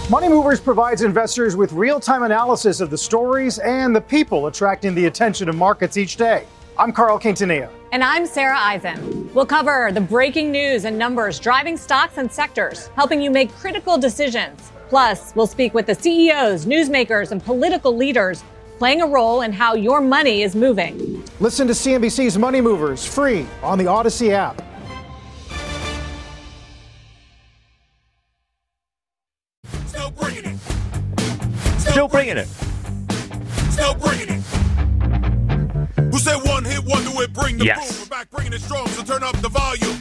Money Movers provides investors with real-time analysis of the stories and the people attracting the attention of markets each day. I'm Carl Quintanilla. And I'm Sarah Eisen. We'll cover the breaking news and numbers driving stocks and sectors, helping you make critical decisions. Plus, we'll speak with the CEOs, newsmakers, and political leaders playing a role in how your money is moving. Listen to CNBC's Money Movers free on the Odyssey app. Still bringing it. Still bringing it. Still bringing it. Who said one hit wonder would bring the Yes. boom? We're back bringing it strong, so turn up the volume.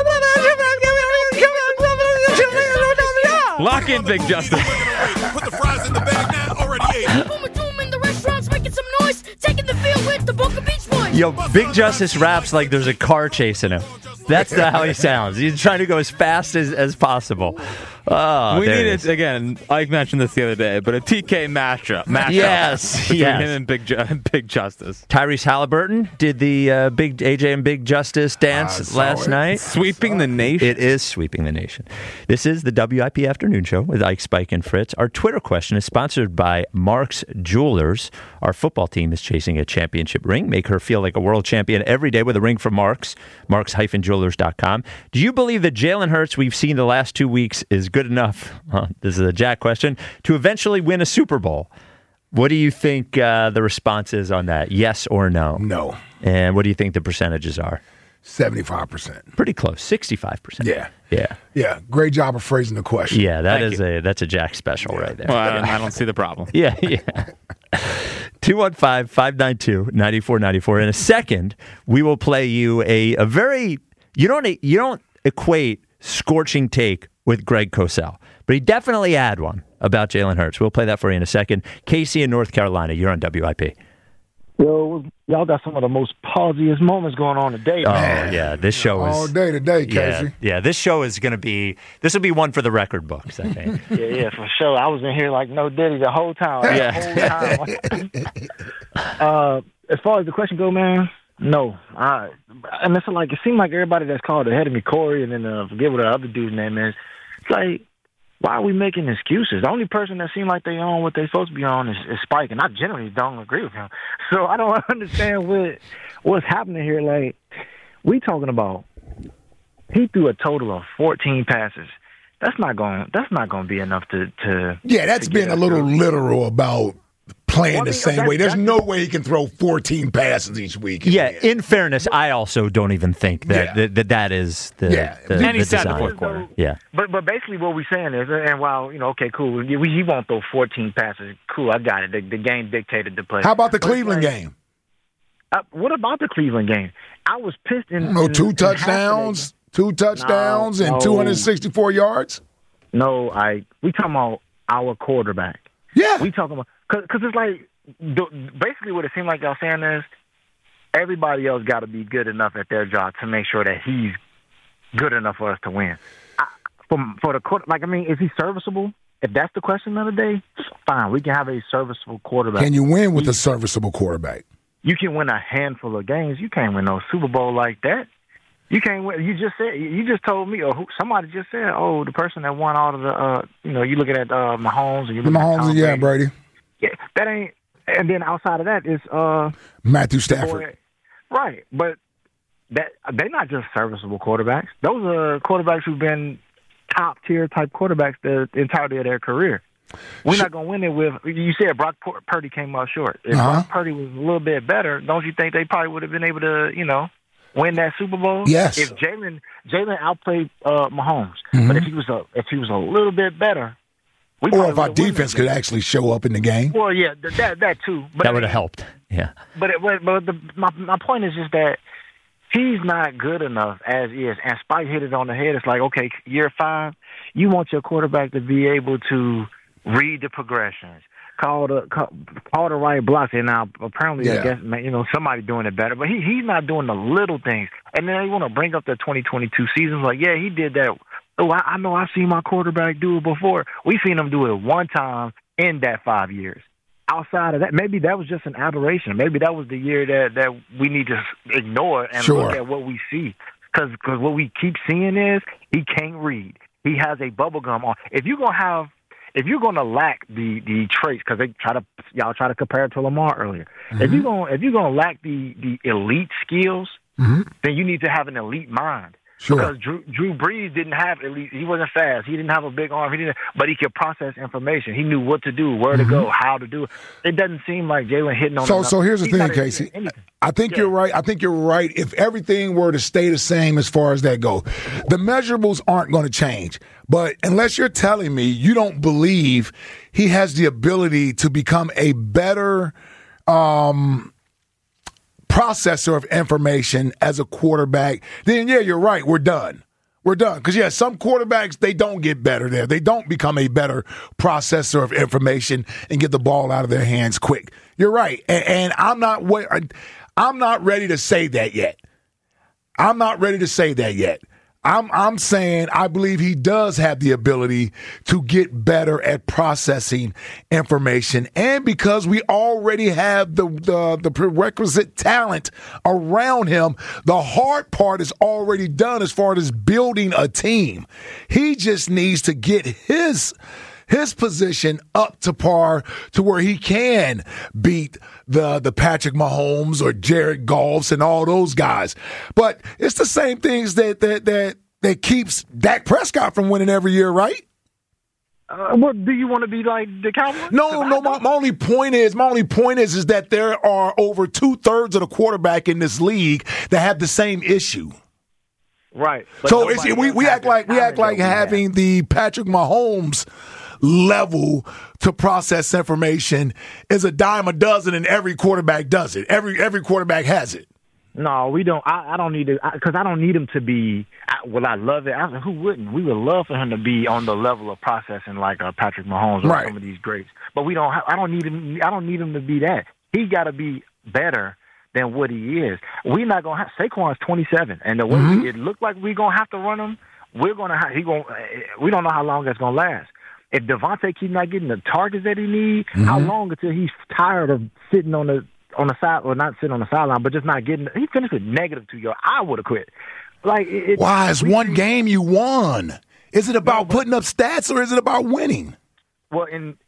Lock in, Big Justice. Put the fries in the bag now, already ate. Boom and doom in the restaurants making some noise, taking the field with the Boca Beach Boys. Yo, Big Justice raps like there's a car chasing him. That's not how he sounds. He's trying to go as fast as possible. Oh, we there it needed, is. again, Ike mentioned this the other day, but a TK mashup Yes, between yes. him and Big Justice. Tyrese Halliburton did the Big AJ and Big Justice dance last night. Sweeping the nation. It is sweeping the nation. This is the WIP Afternoon Show with Ike, Spike, and Fritz. Our Twitter question is sponsored by Mark's Jewelers. Our football team is chasing a championship ring. Make her feel like a world champion every day with a ring from Mark's, marks-jewelers.com. Do you believe that Jalen Hurts we've seen the last 2 weeks is good enough, this is a Jack question, to eventually win a Super Bowl? What do you think the response is on that? Yes or no? No. And what do you think the percentages are? 75%. Pretty close, 65%. Yeah. Yeah. Yeah. Great job of phrasing the question. Yeah, that's a Jack special right there. Well, I don't see the problem. Yeah. 215-592-9494. In a second, we will play you a very you don't equate scorching take with Greg Cosell, but he definitely had one about Jalen Hurts. We'll play that for you in a second. Casey in North Carolina, you're on WIP. Yo, y'all got some of the most pausiest moments going on today. Man. Yeah, this show is all day today, Casey. Yeah, this show is going to be. This will be one for the record books, I think. Yeah, for sure. I was in here like no Diddy the whole time. As far as the question go, man, no. And it's like it seemed like everybody that's called ahead of me, Corey, and then forget what the other dude's name is. It's like, why are we making excuses? The only person that seems like they on what they supposed to be on is Spike, and I generally don't agree with him. So I don't understand what's happening here. Like, we talking about he threw a total of 14 passes. That's not going to be enough to Yeah, that's been a little literal about playing the same way. There's no way he can throw 14 passes each week. Yeah, in fairness, I also don't even think that that is the And he design. said the fourth quarter. Yeah. But basically what we're saying is, and while, okay, cool, he won't throw 14 passes. Cool, I got it. The game dictated the play. How about the Cleveland game? What about the Cleveland game? I was pissed in... Two touchdowns and 264 yards? No, we talking about our quarterback. Yeah. We talking about... Because it's like, basically what it seemed like y'all saying is, everybody else got to be good enough at their job to make sure that he's good enough for us to win. For the quarter, is he serviceable? If that's the question of the day, fine. We can have a serviceable quarterback. Can you win with a serviceable quarterback? You can win a handful of games. You can't win no Super Bowl like that. You can't win. You just told me, or somebody just said, the person that won all of the, you looking at Mahomes and you looking at Tom Brady. Brady. Yeah, that ain't. And then outside of that is Matthew Stafford. Right, but they're not just serviceable quarterbacks. Those are quarterbacks who've been top tier type quarterbacks the entirety of their career. We're not going to win it with. You said Brock Purdy came up short. If Brock Purdy was a little bit better, don't you think they probably would have been able to, win that Super Bowl? Yes. If Jalen outplayed Mahomes, but if he was a little bit better. Or if our defense could actually show up in the game. Well, yeah, that too. But That would have helped. Yeah. But my point is just that he's not good enough as is. And Spike hit it on the head. It's like, okay, year 5, you want your quarterback to be able to read the progressions, call the right blocks. And now apparently, I guess, somebody doing it better. But he's not doing the little things. And then they want to bring up the 2022 season. Like, yeah, he did that. Oh, I know I've seen my quarterback do it before. We've seen him do it one time in that 5 years. Outside of that, maybe that was just an aberration. Maybe that was the year that we need to ignore and look at what we see. Because what we keep seeing is he can't read. He has a bubble gum on. If you're going to have if you're going to lack the traits, because y'all try to compare it to Lamar earlier. If you're going to lack the elite skills, then you need to have an elite mind. Sure. Because Drew Brees didn't have elite. He wasn't fast. He didn't have a big arm. But he could process information. He knew what to do, where to go, how to do it. It doesn't seem like Jalen hitting on. So here's the thing, Casey. I think you're right. I think you're right. If everything were to stay the same as far as that goes, the measurables aren't going to change. But unless you're telling me you don't believe he has the ability to become a better processor of information as a quarterback, then yeah, you're right. We're done. Because, yeah, some quarterbacks, they don't get better there. They don't become a better processor of information and get the ball out of their hands quick. You're right. And I'm not ready to say that yet. I'm saying I believe he does have the ability to get better at processing information, and because we already have the prerequisite talent around him, the hard part is already done as far as building a team. He just needs to get his position up to par to where he can beat the Patrick Mahomes or Jared Goffs and all those guys. But it's the same things that keeps Dak Prescott from winning every year, right? What do you want to be like the Cowboys? No. My only point is that there are over 2/3 of the quarterback in this league that have the same issue. Right. So we act like having the Patrick Mahomes level to process information is a dime a dozen, and every quarterback does it. Every quarterback has it. No, we don't. I don't need it because I don't need him to be. I love it. Who wouldn't? We would love for him to be on the level of processing like Patrick Mahomes or some of these greats. But we don't. I don't need him. I don't need him to be that. He got to be better than what he is. We're not gonna have Saquon's 27, and the way it looked like we're gonna have to run him, we're gonna have. We don't know how long that's gonna last. If Devontae keeps not getting the targets that he needs, how long until he's tired of sitting on the side, or not sitting on the sideline, but just not getting? He finished with -2 yards. I would have quit. Why? It's one game you won. Is it about putting up stats, or is it about winning? Well,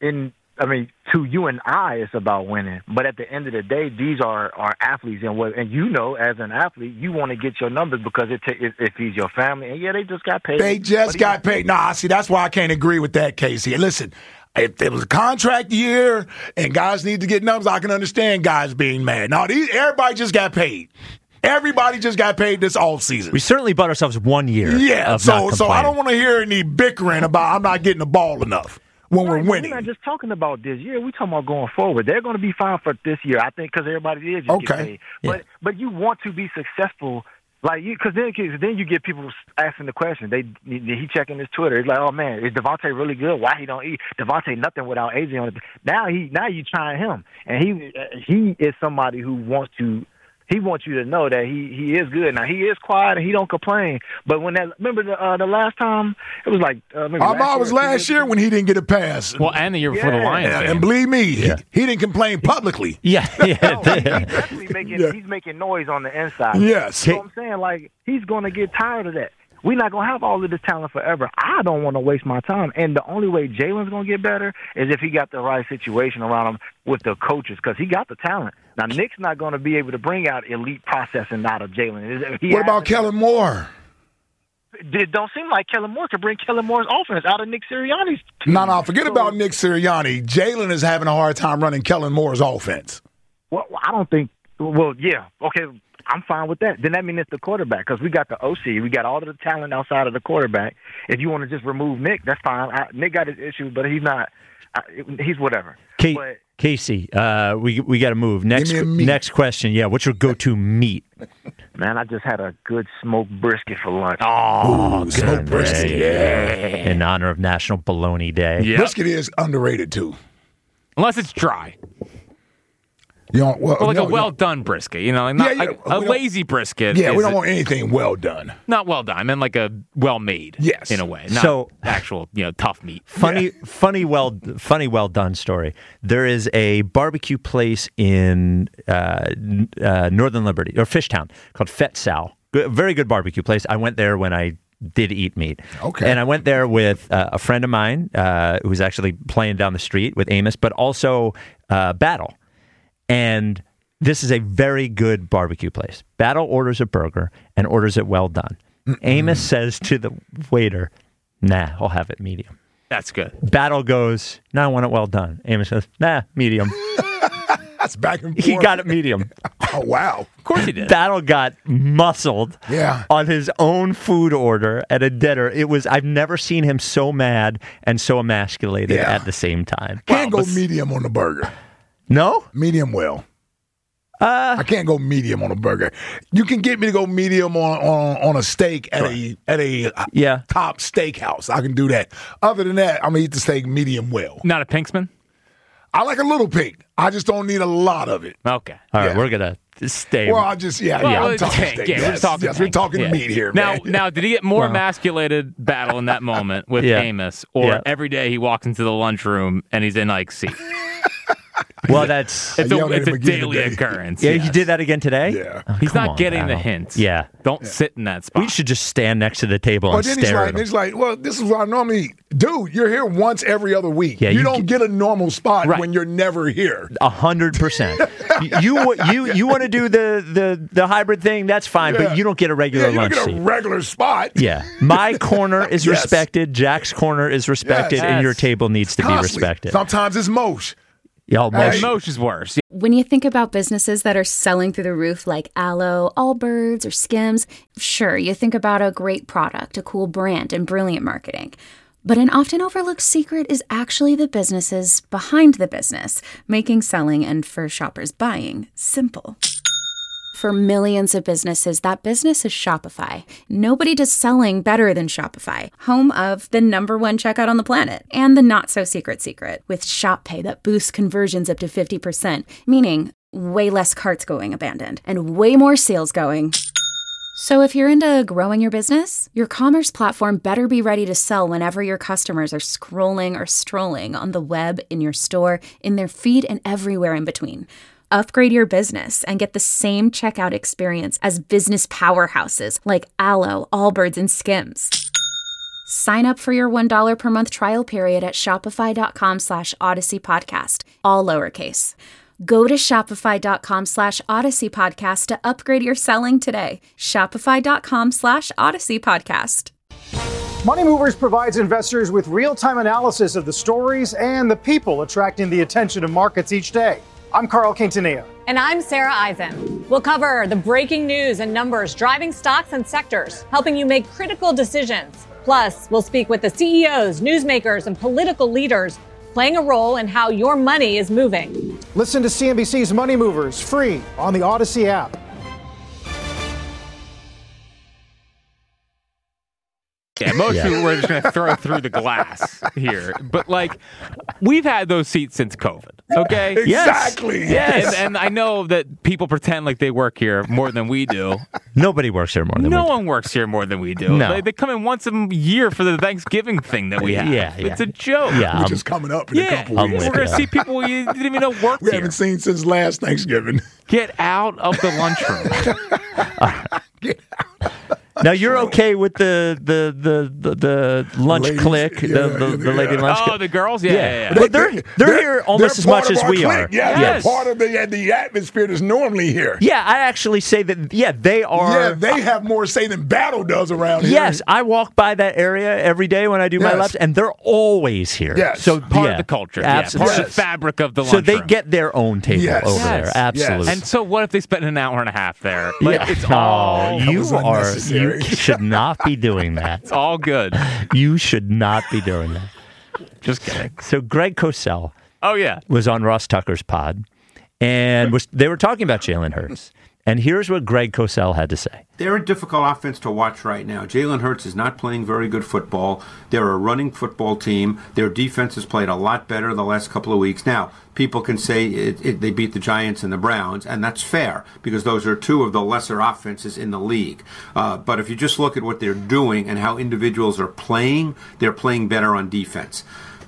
to you and I, it's about winning. But at the end of the day, these are athletes, and you know, as an athlete, you want to get your numbers because it feeds your family. And yeah, they just got paid. Nah, see, that's why I can't agree with that, Casey. Listen, if it was a contract year and guys need to get numbers, I can understand guys being mad. No, everybody just got paid. Everybody just got paid this offseason. We certainly bought ourselves 1 year. Yeah, so I don't want to hear any bickering about I'm not getting the ball enough when we're winning. We're not just talking about this year. We're talking about going forward. They're going to be fine for this year, I think, because everybody is just getting paid. But you want to be successful. Because then you get people asking the question. He checking his Twitter. He's like, "Oh man, is Devontae really good? Why he don't eat Devontae nothing without AJ on it?" Now you trying him, and he is somebody who wants you to know that he is good. Now he is quiet and he don't complain. But remember the last time it was like last year when he didn't get a pass. Well, and the year before the Lions. And believe me, he didn't complain publicly. Yeah. He's definitely he's making noise on the inside. Yes. So I'm saying, he's going to get tired of that. We're not going to have all of this talent forever. I don't want to waste my time. And the only way Jalen's going to get better is if he got the right situation around him with the coaches, because he got the talent. Now, Nick's not going to be able to bring out elite processing out of Jalen. What about Kellen Moore? It don't seem like Kellen Moore could bring Kellen Moore's offense out of Nick Sirianni's team. No, forget about Nick Sirianni. Jalen is having a hard time running Kellen Moore's offense. Well, I don't think – well, yeah, okay – I'm fine with that. Then that means it's the quarterback because we got the OC. We got all of the talent outside of the quarterback. If you want to just remove Nick, that's fine. Nick got his issues, but he's not he's whatever. Casey, we got to move. Next question. Yeah, what's your go-to meat? Man, I just had a good smoked brisket for lunch. Oh, smoked brisket. Yeah. In honor of National Bologna Day. Yep. Brisket is underrated, too. Unless it's dry. A well-done brisket, a lazy brisket. Yeah, we don't want anything well done. Not well done. I mean, like a well-made, in a way. Not actual, tough meat. Funny, well done story. There is a barbecue place in Northern Liberty, or Fishtown, called Fet Sal. Very good barbecue place. I went there when I did eat meat. Okay. And I went there with a friend of mine who was actually playing down the street with Amos, but also Battle. And this is a very good barbecue place. Battle orders a burger and orders it well done. Amos says to the waiter, nah, I'll have it medium. That's good. Battle goes, no, I want it well done. Amos says, nah, medium. That's back and forth. He got it medium. Oh, wow. Of course he did. Battle got muscled Yeah. on his own food order at a dinner. I've never seen him so mad and so emasculated at the same time. Can't go medium on the burger. No? Medium well. I can't go medium on a burger. You can get me to go medium on a steak at a top steakhouse. I can do that. Other than that, I'm going to eat the steak medium well. Not a Pinksman? I like a little pink. I just don't need a lot of it. Okay. All right, we're going to stay. Well, I'm talking steak. We're talking meat here, man. Now, did he get more emasculated Battle in that moment with Amos, or every day he walks into the lunchroom and he's in Ike seat? Well, it's a daily occurrence. Yeah, he did that again today? Yeah. He's not getting the hints. Yeah. Don't sit in that spot. We should just stand next to the table and stare at him. He's like, well, this is what I normally eat. Dude, you're here once every other week. Yeah, you don't get a normal spot when you're never here. 100%. You want to do the hybrid thing, that's fine, but you don't get a regular lunch seat. You don't get a regular spot. Yeah. My corner is respected. Jack's corner is respected, and your table needs to be respected. Sometimes it's Mosh. Yeah, Mosh is worse. When you think about businesses that are selling through the roof like Aloe, Allbirds, or Skims, sure, you think about a great product, a cool brand, and brilliant marketing. But an often overlooked secret is actually the businesses behind the business, making selling and for shoppers buying simple. For millions of businesses, that business is Shopify. Nobody does selling better than Shopify, home of the #1 checkout on the planet, and the not-so-secret secret, with Shop Pay that boosts conversions up to 50%, meaning way less carts going abandoned, and way more sales going. So if you're into growing your business, your commerce platform better be ready to sell whenever your customers are scrolling or strolling on the web, in your store, in their feed, and everywhere in between. Upgrade your business and get the same checkout experience as business powerhouses like Aloe, Allbirds, and Skims. Sign up for your $1 per month trial period at shopify.com/Odyssey Podcast, all lowercase. Go to shopify.com /Odyssey Podcast to upgrade your selling today. Shopify.com /Odyssey Podcast. Money Movers provides investors with real-time analysis of the stories and the people attracting the attention of markets each day. I'm Carl Quintanilla. And I'm Sarah Eisen. We'll cover the breaking news and numbers driving stocks and sectors, helping you make critical decisions. Plus, we'll speak with the CEOs, newsmakers, and political leaders playing a role in how your money is moving. Listen to CNBC's Money Movers free on the Odyssey app. Yeah, most people we're just going to throw through the glass here. But, we've had those seats since COVID, okay? Exactly. Yes. And I know that people pretend like they work here more than we do. Nobody works here more than we do. No one works here more than we do. No. They come in once a year for the Thanksgiving thing that we have. Yeah. It's a joke. Yeah, Which is coming up in a couple weeks. We're going to see people you didn't even know worked we here. haven't seen since last Thanksgiving. Get out of the lunchroom. Get out. Now you're okay with the lunch Ladies, clique, the lady lunch clique? Oh, the girls? Yeah. But they're here almost as much as we are. Yeah, they're part of the atmosphere that's normally here. Yeah, I actually say that, they are. Yeah, they have more say than Battle does around here. Yes, I walk by that area every day when I do my laps, and they're always here. Yes. So part of the culture. Absolutely. Part of the fabric of the So lunchroom. they get their own table over there. Absolutely. And so what if they spend an hour and a half there? It's You should not be doing that. It's all good. You should not be doing that. Just kidding. So Greg Cosell was on Ross Tucker's pod, and they were talking about Jalen Hurts. And here's what Greg Cosell had to say. They're a difficult offense to watch right now. Jalen Hurts is not playing very good football. They're a running football team. Their defense has played a lot better the last couple of weeks. Now, people can say they beat the Giants and the Browns, and that's fair because those are two of the lesser offenses in the league. But if you just look at what they're doing and how individuals are playing, they're playing better on defense.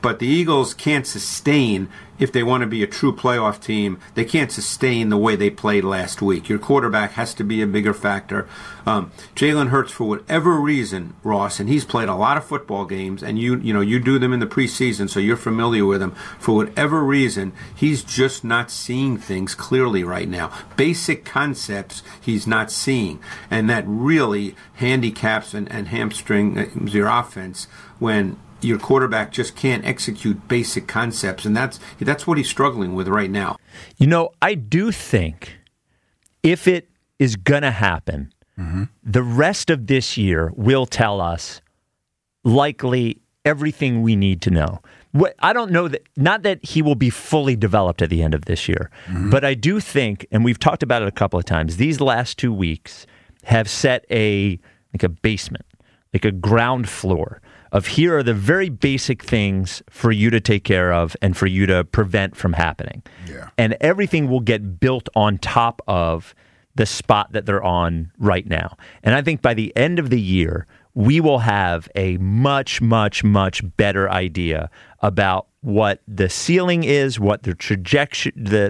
But the Eagles can't sustain, if they want to be a true playoff team, they can't sustain the way they played last week. Your quarterback has to be a bigger factor. Jalen Hurts, for whatever reason, Ross, and he's played a lot of football games, and you do them in the preseason, so you're familiar with him. For whatever reason, he's just not seeing things clearly right now. Basic concepts he's not seeing, and that really handicaps and hamstrings your offense when your quarterback just can't execute basic concepts, and that's what he's struggling with right now. I do think if it is going to happen, the rest of this year will tell us likely everything we need to know. I don't know that, not that he will be fully developed at the end of this year, but I do think, and we've talked about it a couple of times, these last 2 weeks have set a basement, like a ground floor of here are the very basic things for you to take care of and for you to prevent from happening. Yeah. And everything will get built on top of the spot that they're on right now. And I think by the end of the year, we will have a much, much, much better idea about what the ceiling is, what the trajectory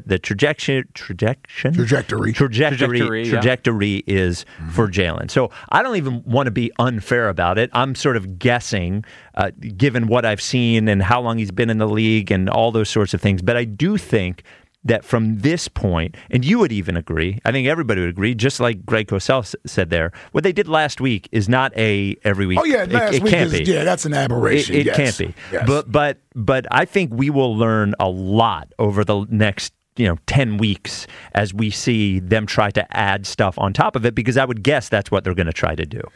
is for Jalen. So I don't even want to be unfair about it. I'm sort of guessing, given what I've seen and how long he's been in the league and all those sorts of things. But I do think that from this point, and you would even agree, I think everybody would agree, just like Greg Cosell said there, what they did last week is not a every week. Oh yeah, last week can't is, be. Yeah, that's an aberration. It can't be. Yes. But I think we will learn a lot over the next 10 weeks as we see them try to add stuff on top of it, because I would guess that's what they're going to try to do.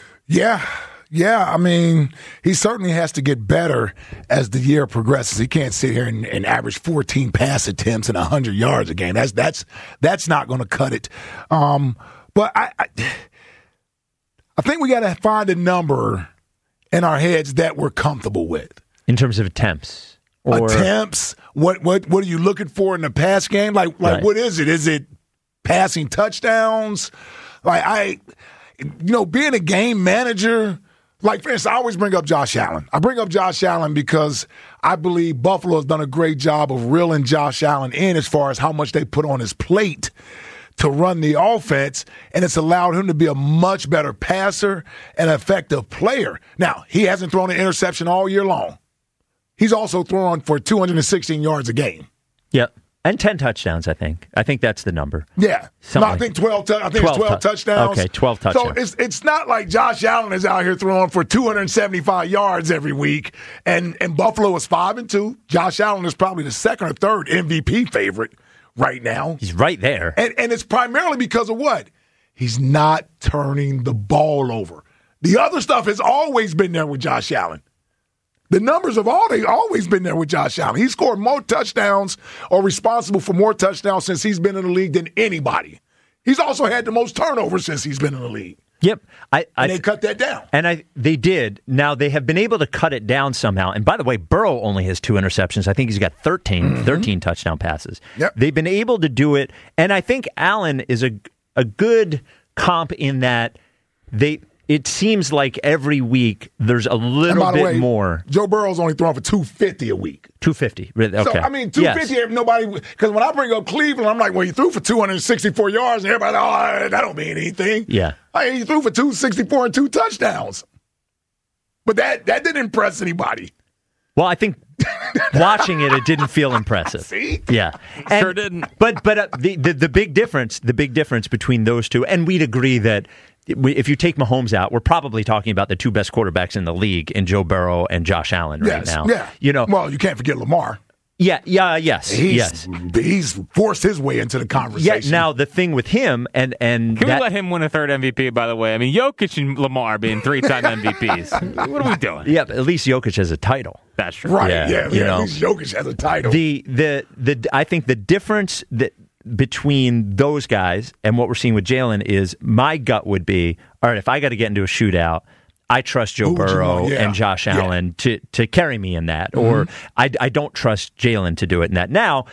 Yeah, I mean, he certainly has to get better as the year progresses. He can't sit here and average 14 pass attempts and 100 yards a game. That's not going to cut it. But I think we got to find a number in our heads that we're comfortable with in terms of attempts. Attempts. What are you looking for in the pass game? Like right. What is it? Is it passing touchdowns? Being a game manager. Like, for instance, I always bring up Josh Allen. I bring up Josh Allen because I believe Buffalo has done a great job of reeling Josh Allen in as far as how much they put on his plate to run the offense, and it's allowed him to be a much better passer and effective player. Now, he hasn't thrown an interception all year long. He's also thrown for 216 yards a game. Yep. And 10 touchdowns, I think. I think that's the number. Yeah. I think 12 touchdowns. Okay, 12 touchdowns. So it's not like Josh Allen is out here throwing for 275 yards every week, and Buffalo is 5-2. Josh Allen is probably the second or third MVP favorite right now. He's right there. And it's primarily because of what? He's not turning the ball over. The other stuff has always been there with Josh Allen. The numbers have always been there with Josh Allen. He's scored more touchdowns or responsible for more touchdowns since he's been in the league than anybody. He's also had the most turnovers since he's been in the league. Yep. And they cut that down. And they did. Now, they have been able to cut it down somehow. And by the way, Burrow only has 2 interceptions. I think he's got 13 touchdown passes. Yep. They've been able to do it. And I think Allen is a good comp in that it seems like every week there's a little bit more. Joe Burrow's only throwing for 250 a week. 250. Okay. So, 250, yes. Nobody, because when I bring up Cleveland, I'm like, well, you threw for 264 yards, and everybody, that don't mean anything. Yeah. He threw for 264 and 2 touchdowns. But that didn't impress anybody. Well, I think watching it didn't feel impressive. See? Yeah. Sure didn't. But the big difference between those two, and we'd agree that if you take Mahomes out, we're probably talking about the 2 best quarterbacks in the league in Joe Burrow and Josh Allen right now. Yeah. Well, you can't forget Lamar. Yes. He's forced his way into the conversation. Yeah, now the thing with him and can we let him win a 3rd MVP, by the way? I mean, Jokic and Lamar being 3-time MVPs. What are we doing? Yeah, but at least Jokic has a title. That's true. Right, yeah. At least Jokic has a title. I think the difference between those guys and what we're seeing with Jalen is my gut would be, all right, if I got to get into a shootout, I trust Joe Burrow and Josh Allen to carry me in that, or I don't trust Jalen to do it in that. Now,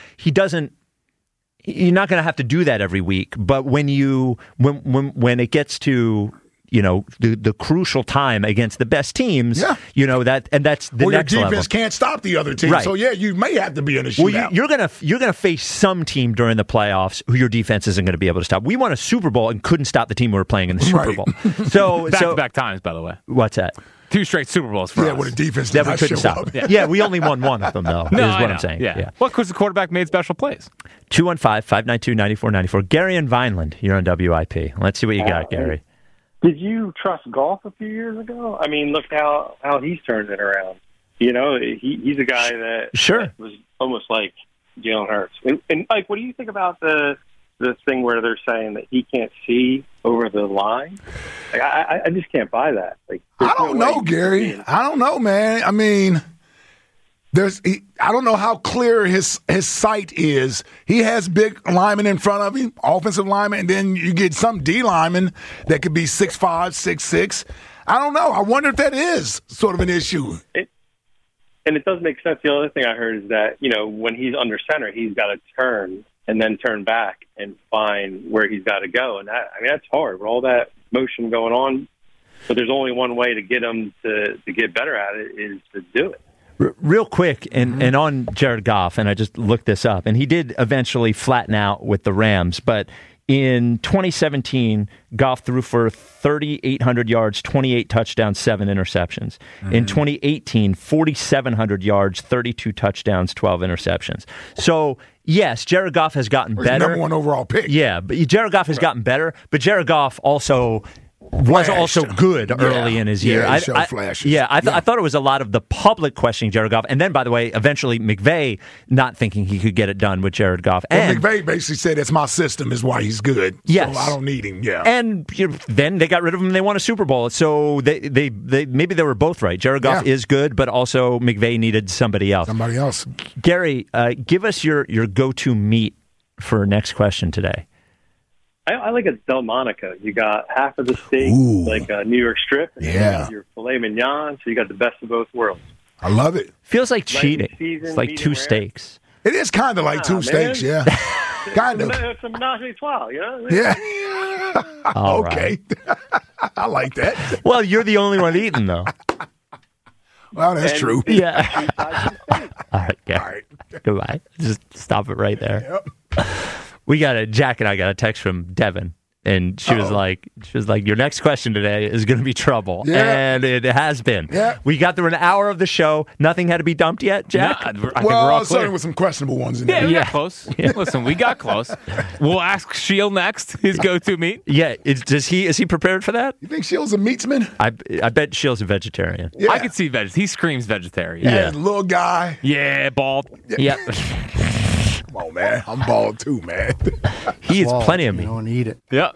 you're not going to have to do that every week, but when it gets to the crucial time against the best teams. Yeah. That's the next your defense level. can't stop the other team. Right. So you may have to be in a shootout. Well, you're gonna face some team during the playoffs who your defense isn't going to be able to stop. We won a Super Bowl and couldn't stop the team we were playing in the Super Bowl. So back-to-back times, by the way. What's that? 2 straight Super Bowls for us. With a defense that we couldn't stop. Yeah, we only won one of them, though, is what I'm saying. Yeah. Well, because the quarterback made special plays. 215-592-9494. Gary in Vineland, you're on WIP. Let's see what you got, Gary. Did you trust Goff a few years ago? I mean, look how he's turned it around. He's a guy that was almost like Jalen Hurts. And like, what do you think about the thing where they're saying that he can't see over the line? Like, I just can't buy that. Like, I don't know, Gary. I don't know, man. I mean, I don't know how clear his sight is. He has big linemen in front of him, offensive linemen, and then you get some D linemen that could be 6'5", 6'6". I don't know. I wonder if that is sort of an issue. And it does make sense. The other thing I heard is that, when he's under center, he's got to turn and then turn back and find where he's got to go. And that's hard with all that motion going on. But there's only one way to get him to get better at it is to do it. Real quick, and on Jared Goff, and I just looked this up, and he did eventually flatten out with the Rams, but in 2017, Goff threw for 3,800 yards, 28 touchdowns, 7 interceptions. In 2018, 4,700 yards, 32 touchdowns, 12 interceptions. So, yes, Jared Goff has gotten better. Number 1 overall pick. Yeah, but Jared Goff has gotten better, but Jared Goff was also good early in his year. Yeah, he showed flashes. I thought it was a lot of the public questioning Jared Goff. And then, by the way, eventually McVay not thinking he could get it done with Jared Goff. Well, McVay basically said, it's my system is why he's good. Yes. So I don't need him, yeah. And then they got rid of him and they won a Super Bowl. So they maybe they were both right. Jared Goff is good, but also McVay needed somebody else. Gary, give us your go-to meat for next question today. I like a Delmonico. You got half of the steak, like a New York strip, and you got your filet mignon, so you got the best of both worlds. I love it. Feels like cheating. It's like 2 steaks. It is kind of like 2 steaks, yeah. Kind of. It's a menage a trois, Yeah. Okay. I like that. Well, you're the only one eating, though. Well, that's true. Yeah. All right, Gary. All right. Goodbye. Just stop it right there. Yep. Jack and I got a text from Devin, and she was like, your next question today is going to be trouble. Yeah. And it has been. Yeah. We got through an hour of the show. Nothing had to be dumped yet, Jack? No, I think we're all starting with some questionable ones in there. We got close. Yeah. Listen, we got close. We'll ask Shield next, his go-to meat. Yeah. Is he prepared for that? You think Shield's a meatsman? I bet Shield's a vegetarian. Yeah. I could see he screams vegetarian. Yeah. Little guy. Yeah, bald. Yeah. Come on, man. I'm bald too, man. He eats plenty of meat. You don't eat it. Yeah.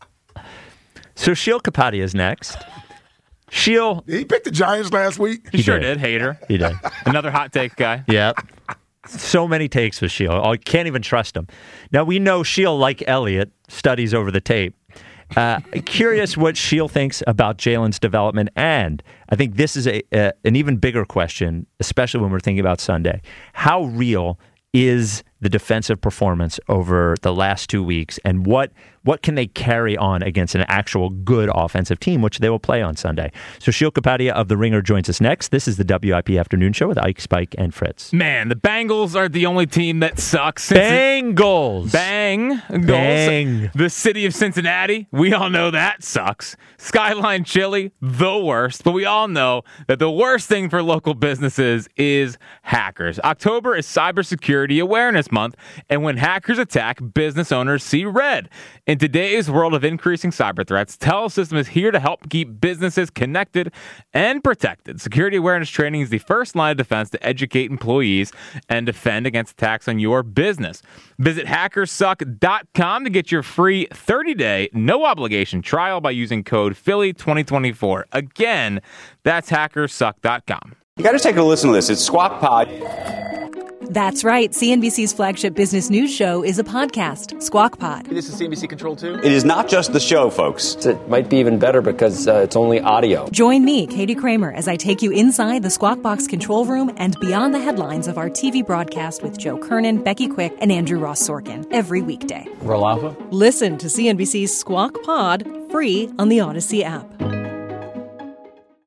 So Sheil Kapadia is next. Sheil. He picked the Giants last week. He sure did. Hater. He did. Another hot take guy. Yep. So many takes with Sheil. I can't even trust him. Now, we know Sheil, like Elliott, studies over the tape. Curious what Sheil thinks about Jalen's development. And I think this is an even bigger question, especially when we're thinking about Sunday. How real is the defensive performance over the last 2 weeks, and what can they carry on against an actual good offensive team, which they will play on Sunday? So Sheil Kapadia of The Ringer joins us next. This is the WIP Afternoon Show with Ike, Spike, and Fritz. Man, the Bengals are the only team that sucks. Bengals! Bang! The city of Cincinnati, we all know that sucks. Skyline Chili, the worst. But we all know that the worst thing for local businesses is hackers. October is Cybersecurity Awareness Month, and when hackers attack, business owners see red. In today's world of increasing cyber threats, Telesystem is here to help keep businesses connected and protected. Security awareness training is the first line of defense to educate employees and defend against attacks on your business. Visit hackersuck.com to get your free 30-day, no-obligation trial by using code Philly2024. Again, that's hackersuck.com. You got to take a listen to this. It's Squawk Pod. That's right. CNBC's flagship business news show is a podcast, Squawk Pod. This is CNBC Control 2. It is not just the show, folks. It might be even better because it's only audio. Join me, Katie Kramer, as I take you inside the Squawk Box control room and beyond the headlines of our TV broadcast with Joe Kernan, Becky Quick, and Andrew Ross Sorkin every weekday. Roll Alpha. Listen to CNBC's Squawk Pod free on the Odyssey app.